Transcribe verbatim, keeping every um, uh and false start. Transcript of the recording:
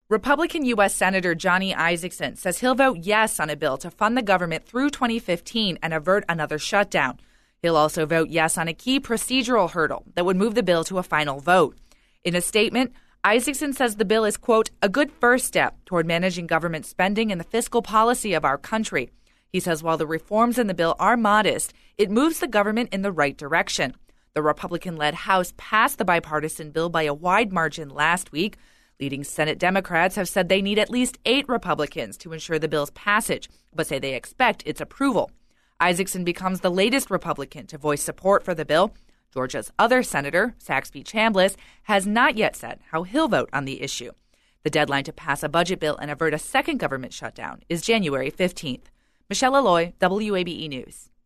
Republican U S. Senator Johnny Isakson says he'll vote yes on a bill to fund the government through twenty fifteen and avert another shutdown. He'll also vote yes on a key procedural hurdle that would move the bill to a final vote. In a statement, Isakson says the bill is, quote, a good first step toward managing government spending and the fiscal policy of our country. He says while the reforms in the bill are modest, it moves the government in the right direction. The Republican-led House passed the bipartisan bill by a wide margin last week. Leading Senate Democrats have said they need at least eight Republicans to ensure the bill's passage, but say they expect its approval. Isakson becomes the latest Republican to voice support for the bill. Georgia's other senator, Saxby Chambliss, has not yet said how he'll vote on the issue. The deadline to pass a budget bill and avert a second government shutdown is January fifteenth. Michelle Alloy, W A B E News.